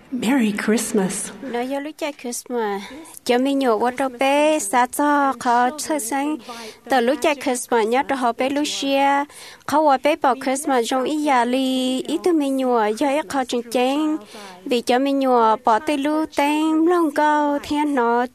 Merry Christmas. Nó yêu lúc chạy Christmas. Cho mình nhớ qua trâu bé xa cho khó sơ sáng. Từ lúc chạy Christmas nhớ trâu họ bé Lucia. Khó qua bé bỏ Christmas trong ý giả li. Ý tư mình nhớ do ý khó chân chén. Vì cho mình nhớ bỏ tới lúc tên lòng câu thiên nó.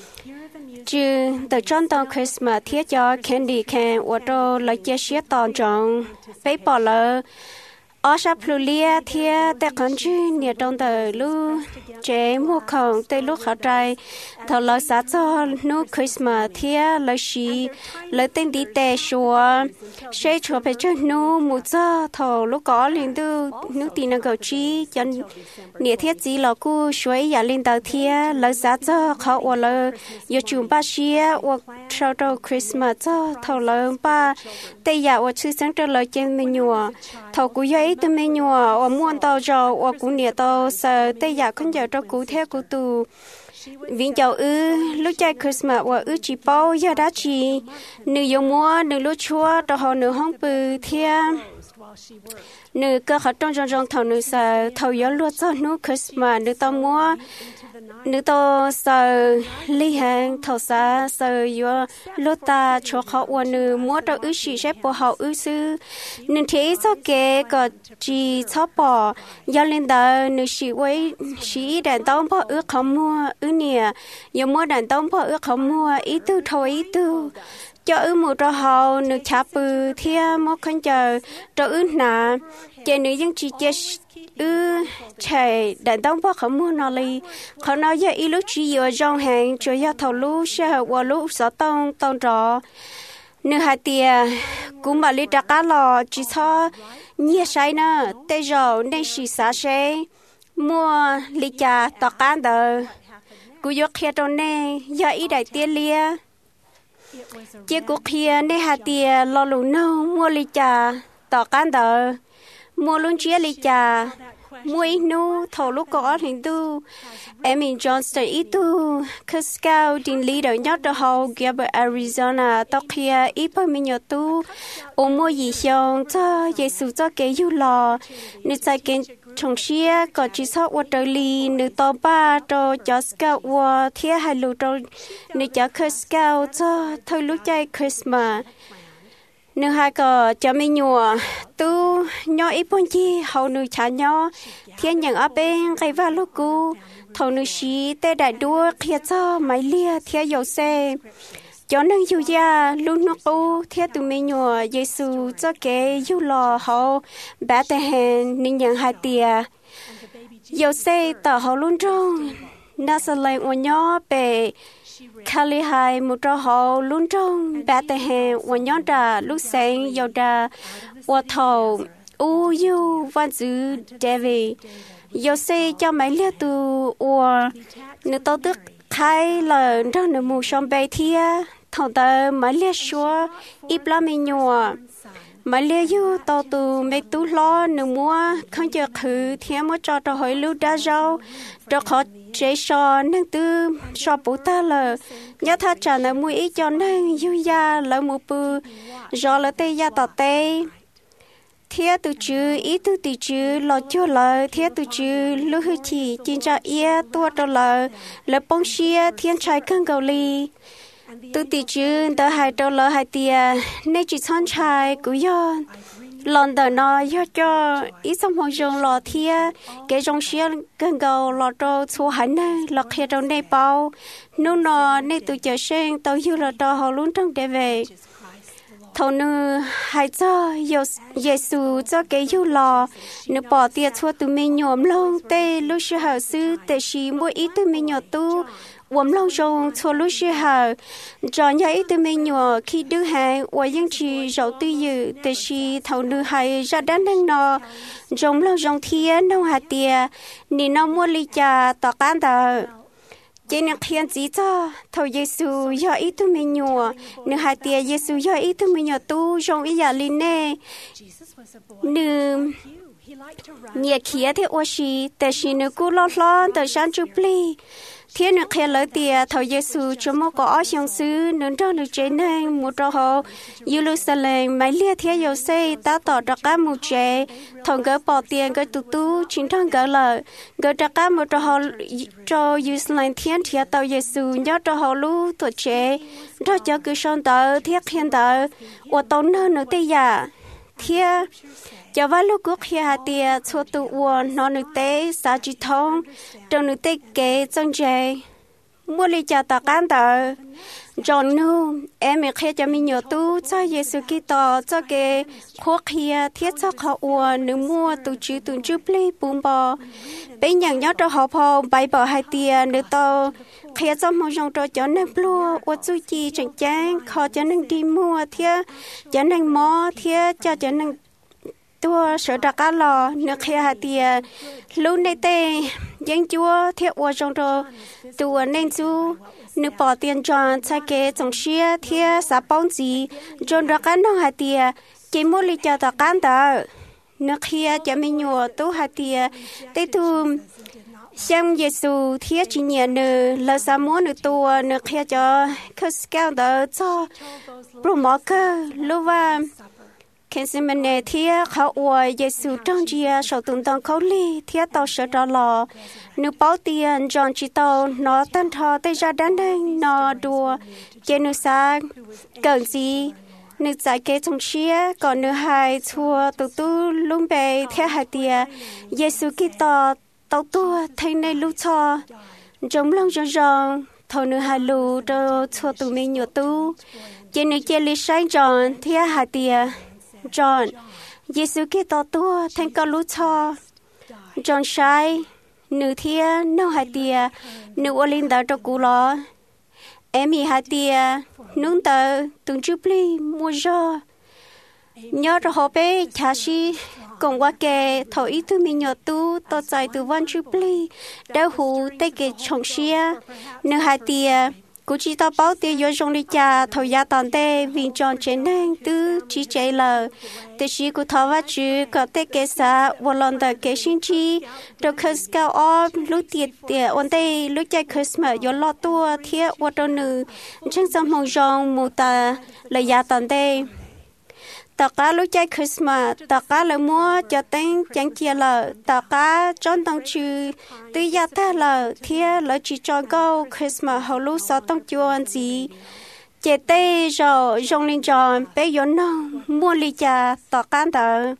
Chứ từ trong tàu Christmas thiết cho candy can qua trâu lấy chia sẻ toàn trọng. Bé bỏ lỡ. Ở sắp Lulia thia tại con chứ nhiệt trong đời lu chế mua khổng tới lúc họ trai thầu lời sát cho nu Christmas thia lời xí lời tên đi tè xua sẽ chùa phải cho nu một giờ thầu lúc có liền tu nu tin năng cầu chi cho nhiệt thiết gì là cô suy giả lên tàu thia lời sát cho họ ở lời yêu chúng ba xia hoặc sau đó Christmas cho thầu lời ba tây giả hoặc chữ sáng cho lời trên mình nhua thầu cú ấy từ mình nhua ở muôn tàu rồi ở cú nhiệt tàu sợ tây giả không giờ cho cú theo cú tu vì cháu lúc chạy Christmas và chỉ bao giờ đã chỉ nữ dùng mua nữ lúc chúa cho họ nữ không bự thia nữ cơ họ trong thầu nữ sợ thầu gió luôn cho nữ Christmas nữ tao mua nữ tao sợ ly hàng thầu xa sợ gió lúc ta cho họ và nữ mua cho chỉ xếp của họ sư nữ thế cho kể có chỉ cho bỏ gió lên đó nữ chỉ với chỉ đàn tao bỏ không mua nè giờ mua đàn tông bỏ không mua ý tư thôi ý tư cho một trò hậu nữ chạp bự thia một con chờ trò nà chơi nữ dân chỉ chơi chạy đàn tông bỏ không mua nó li không nói giờ ý lúc chỉ vừa trong hàng cho giờ thầu lúc sẽ qua lúc sáu tông trò nữ hai tia cũng bảo đi trả cá lò chỉ cho nhia say nè tây rồi nên chỉ xả xe mua ly trà tọt cá đờ cú gió kia trong này giờ ý đại tiên lia chiếc cú kia này hạt tia lo lù nâu mua ly trà tỏ can đờ mua luôn chia ly trà mua ít nu thầu lúc có hình tu em in Johnston ít tu cứ scout din leader nhớ cho họ kia ở Arizona tao kia ít bao nhiêu tu ôm mua gì xong cho Giêsu cho cái du lò nếu sai cái trong xia có chỉ số ở đây li nếu to ba cho scout qua thia hai lô trong nếu cho scout cho thôi lúc chạy Christmas nếu hai個cho mình nhua tu nhỏ ít bốn chi hậu nữ trả nhỏ thiên nhận ở bên cái va lúc cũ thầu nữ sĩ tê đại đua kia cho máy lia thiên dầu xe cho nên yêu ya luôn nó cũ thiên tụi mình nhua Giêsu cho cái yêu lò hậu bé tê hèn nên nhận hai tia dầu xe tờ hậu luôn trong Nazareth của nhỏ bề Kali hai một trò họ luôn trong bé tê hè và nhón trà lúc sáng dầu trà và thầu u yu văn chữ David dầu xe cho mấy liệt tu và nữ tao tức khai là trong nữ mù sông bay thia thầu ta mấy liệt xua ít lắm mình nhua mấy liệt yu tao tu mấy tu lo nữ mua không chờ khử thia mới cho tao hỏi lưu đa rau cho khó chế so năng tư so bố ta là nhớ tha trả nợ mũi ít cho năng yêu ya lỡ một bự rồi là tây ya tỏ tây thia từ chữ ý từ từ chữ lo cho lời thia từ chữ lưu hư chỉ chính cho ia tua cho lời là bông xia thiên trai cân cầu ly từ từ chữ đã hai cho lời hai tia nên chỉ son trai của yo lần đầu nó do cho ít xong hồi rồi lò thia cái trong xia gần cầu lò trâu xua hành này lò kia trong đây bao nếu nó nên tụi chờ sen tao yêu là trâu họ luôn trong để về thầu nữ hai cho Giêsu cho cái yêu lò nữ bỏ tiền xua tụi mình nhổm lông tê lúc xưa hở sư tê xí mỗi ít tụi mình nhọ tu uống lâu rồi cho lúc xưa hở cho nhảy tụi mình nhọ khi đưa hàng và những chỉ rau tươi dự tê xí thầu nữ hay ra đan năng nọ giống lâu giống thiên nông hạt tiền nên nó mua ly trà tỏ can tờ trên những khiên gì cho thầu Giêsu do ít tụi mình nhọ nữ hạt tiền Giêsu do ít tụi mình nhọ tu trong ý giả linh nè nữ nhẹ kia thì ô xí để xí nữ cú lo lo để sáng chụp li thiên nữ kia lợi tiệt thầu Giêsu cho một có xiong sư nữ cho nữ chế nên một trò họ Jerusalem mấy lia thiên yêu xây ta tỏ ra cả một chế thằng gỡ bỏ tiền gỡ tu chính thằng gỡ lợi gỡ ra cả một trò họ cho Jerusalem thiên thiên tàu Giêsu nhớ trò họ lu tuổi chế cho cứ son tờ thiên thiên tờ và tốn hơn nữa tây giả thiên cho vào lúc quốc gia tiệt cho tụ uốn nó nữ tế xã chỉ thông trong nữ tế kế trong chế mua lấy cho ta cán tờ John nu em khi cho mình nhớ tu cho Giêsu Kitô cho cái quốc gia thiết cho họ uốn nữ mua tu chữ plei bùm bò bên nhận nhớ cho họ phò bài bỏ hai tiệt nữ tàu khi cho một dòng cho nên lúa và chú chi chẳng chán họ cho nên đi mua thiết cho nên mò thiết cho nên tua sợ đặc cá lò nước kia tiệt lúc này tê dân chúa thiết qua trong đó tua nên chú nước bỏ tiền chọn sai kế trong xia thiết xã bóng gì trong đặc cá nó hạt tiệt chỉ mua lý cho đặc cá đó nước kia cho mình nhua tu hạt tiệt tê tu xem Giêsu thiết chỉ nhẹ nữ là sao muốn nữ tua nước kia cho cứ scale đó cho pro mỏ cơ lúc và khi xem mình thì họ uống Giêsu trong chia sau tuần tăng khẩu li thì tao sợ đó lò nếu bảo tiền chọn chỉ tao nó tan thọ tới ra đan đây nó đùa trên nước sang cần gì nước giải kế trong chia còn nước hai thua tu lung bề theo hai tia Giêsu Kitô tao tua thay này lúc cho trong lòng rong thầu nước hai lù cho thua tụi mình nhiều tu trên nước chia li sáng chọn theo hai tia John, Giêsu Kitô tua thành cao lũ cho John sai nữ thiên nấu hai tia nữ ô linh đỡ cho cụ lo em y hai tia nung tờ từng chụp li mua cho nhớ cho họ bé cha si cùng qua kề thầu ý thứ mình nhớ tu tao chạy từ văn chụp li đeo hú tay kề trồng xia nữ hai tia cú chỉ tao bảo tiền vô trong đi cha thầu gia tòn tê vì chọn trên nang tư chỉ chạy lờ tê chỉ cú thầu vắt chữ có tê kế sa vô lần tờ kế sinh chi đồ khơi cao ốp lúc tiệt tiệt ôn tê lúc chạy Christmas vô lo tua thiệt vô trong nữ chân sông mông rong mù ta là gia tòn tê tất cả lúc chạy Christmas tất cả là mua cho tên chẳng chia lợ tất cả trong tông chữ từ gia ta lợ thiệt là chỉ cho câu Christmas hậu lúc sau tông chuan gì chế tê rồi dùng linh tròn bé yếu nông mua lì trà tất cả đó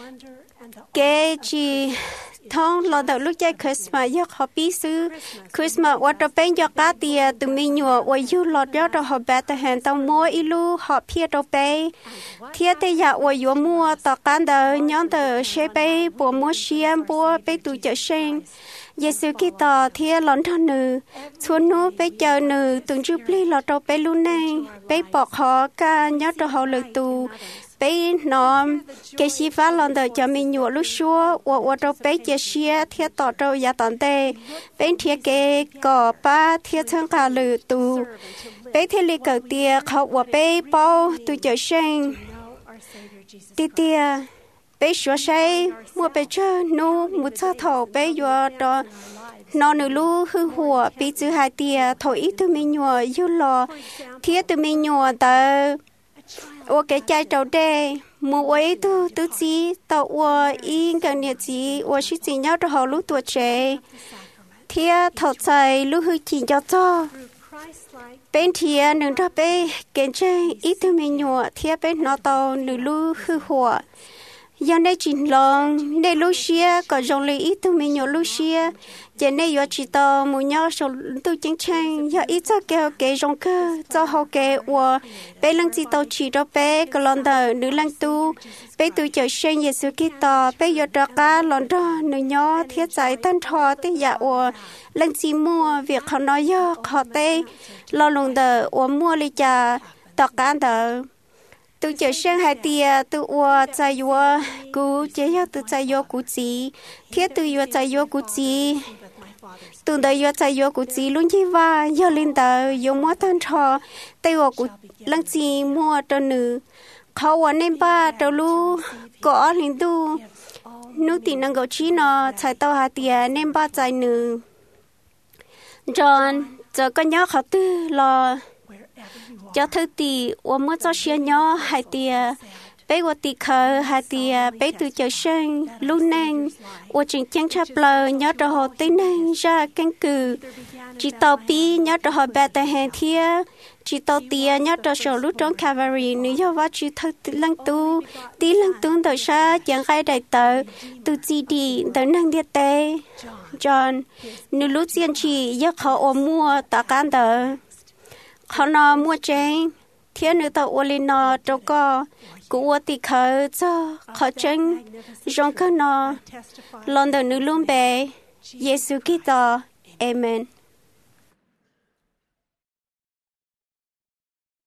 cái chỉ thông lo đầu lúc chạy Christmas do họ biết xứ Christmas qua cho bên cho cá tiền từ mình nhua qua du lọt do cho họ bé từ hàng tàu mua ilu họ phía cho bé thiết thế giờ qua du mua tàu cá đó nhóm từ xe bé bộ mua xiêm bộ bé tụi chợ sen Giêsu Kitô thiết lon thon nữ xuân nô bé chờ nữ từng chụp li lọt cho bé luôn này bé bỏ họ cả nhớ cho họ lực tù bé nó cái gì phát lần đầu cho mình nhua lúc xưa và cho bé chia sẻ thiết tỏ cho gia tận tê bé thiết cái cỏ ba thiết thân cả lử tù bé thiết lý cờ tia họ và bé bao tụ chợ sen tia bé sửa say mua bé chơi nu một sao thầu bé vừa đó nó nữ lu hư hùa bị chữ hai tia thổi ít từ mình nhua yêu lo thiết từ mình nhua tờ ô cái chai trâu đê mua ấy tu gì tao ô in cái nhiệt gì ô xí gì nhau cho họ lúc tuổi trẻ thiết thọ chạy lúc hư chỉ cho bên thiệt nương cho bé kiến chơi ít từ mình nhua thiết bên nó tao nữ lu hư hùa giờ này chính lòng này Lucia có dòng lấy ít từ mình nhớ Lucia giờ này giờ chỉ tao muốn nhớ số từ chính trang giờ ít cho cái dòng cơ cho họ cái và bé lần chỉ tao chỉ cho bé cái lần đầu nữ lần tu bé tu chờ sinh Giêsu Kitô bé giờ cho cả lần đó nữ nhớ thiết giải tân thọ tới giờ và lần chỉ mua việc họ nói giờ họ tê lo lần đầu và mua lấy cha tất cả đầu tôi chờ sang hai tia tôi qua chạy qua cú chế ya tôi chạy qua cú gì thiết tôi qua chạy qua cú gì tôi đây qua chạy qua cú gì luôn chứ va giờ lên tờ dùng mua thân thọ tay qua cú lăng gì mua cho nữเขาวันนี้ป้าเจ้าลูกก็ลินดู nữ tì năng gấu chi nó chạy tàu hà tìa nên ba chạy nữ John giờ con nhớ khó tư lo cho thứ tì và mua cho xe nhỏ hai tìa bé của tì khờ hai tìa bé từ chờ sinh luôn nên và trình chân chắp lờ nhớ cho họ tên nên ra canh cử chỉ tàu pi nhớ cho họ bé tại hàng thia chỉ tàu tìa nhớ cho sở lúc trong cavalry nếu do vắt chỉ thật lăng tu đời xa chẳng ai đại tờ từ gì đi tới năng địa tê John nếu lúc diễn chỉ giấc họ ôm mua tạ can tờ họ nó mua chén thiên nữ tàu ô linh nó đâu có cụ tì khờ cho khó chân trong cái nó lần đầu nữ luôn bé Giêsu Kitô Amen.